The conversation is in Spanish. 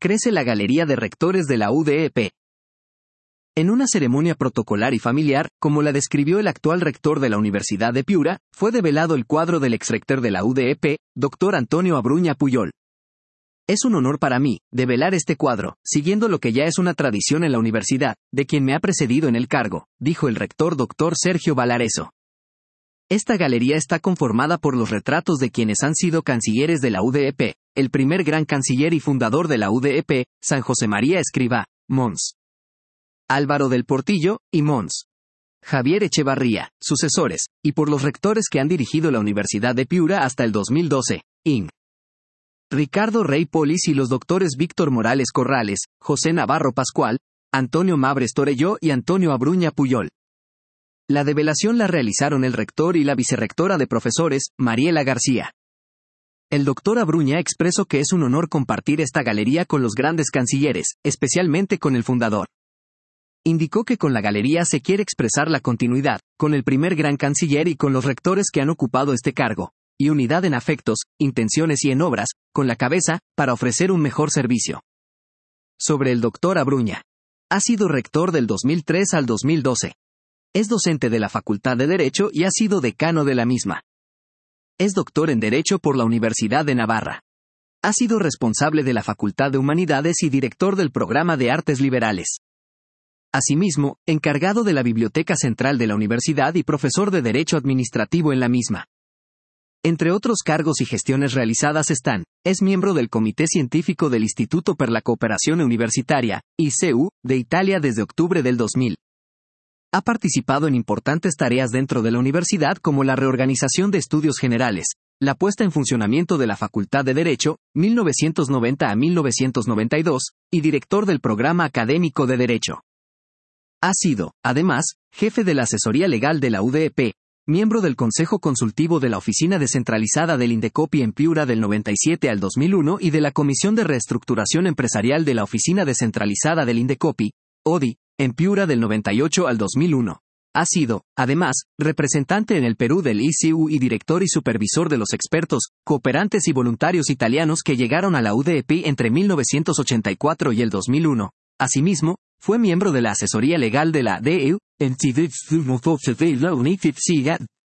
crece la Galería de Rectores de la UDEP. En una ceremonia protocolar y familiar, como la describió el actual rector de la Universidad de Piura, fue develado el cuadro del exrector de la UDEP, Dr. Antonio Abruña Puyol. Es un honor para mí, develar este cuadro, siguiendo lo que ya es una tradición en la universidad, de quien me ha precedido en el cargo, dijo el rector Dr. Sergio Valareso. Esta galería está conformada por los retratos de quienes han sido cancilleres de la UDEP, el primer gran canciller y fundador de la UDEP, San José María Escrivá, Mons. Álvaro del Portillo, y Mons. Javier Echevarría, sucesores, y por los rectores que han dirigido la Universidad de Piura hasta el 2012, Ing. Ricardo Rey Polis y los doctores Víctor Morales Corrales, José Navarro Pascual, Antonio Mabres Torelló y Antonio Abruña Puyol. La develación la realizaron el rector y la vicerrectora de profesores, Mariela García. El doctor Abruña expresó que es un honor compartir esta galería con los grandes cancilleres, especialmente con el fundador. Indicó que con la galería se quiere expresar la continuidad, con el primer gran canciller y con los rectores que han ocupado este cargo, y unidad en afectos, intenciones y en obras, con la cabeza, para ofrecer un mejor servicio. Sobre el doctor Abruña. Ha sido rector del 2003 al 2012. Es docente de la Facultad de Derecho y ha sido decano de la misma. Es doctor en Derecho por la Universidad de Navarra. Ha sido responsable de la Facultad de Humanidades y director del programa de Artes Liberales. Asimismo, encargado de la Biblioteca Central de la Universidad y profesor de Derecho Administrativo en la misma. Entre otros cargos y gestiones realizadas están, es miembro del Comité Científico del Instituto per la Cooperazione Universitaria, ICU, de Italia desde octubre del 2000. Ha participado en importantes tareas dentro de la universidad como la reorganización de estudios generales, la puesta en funcionamiento de la Facultad de Derecho, 1990 a 1992, y director del programa académico de Derecho. Ha sido, además, jefe de la asesoría legal de la UDEP, miembro del Consejo Consultivo de la Oficina Descentralizada del Indecopi en Piura del 97 al 2001 y de la Comisión de Reestructuración Empresarial de la Oficina Descentralizada del Indecopi, ODI, en Piura del 98 al 2001. Ha sido, además, representante en el Perú del ICU y director y supervisor de los expertos, cooperantes y voluntarios italianos que llegaron a la UDEP entre 1984 y el 2001. Asimismo, fue miembro de la asesoría legal de la DEU, entidad de la universidad.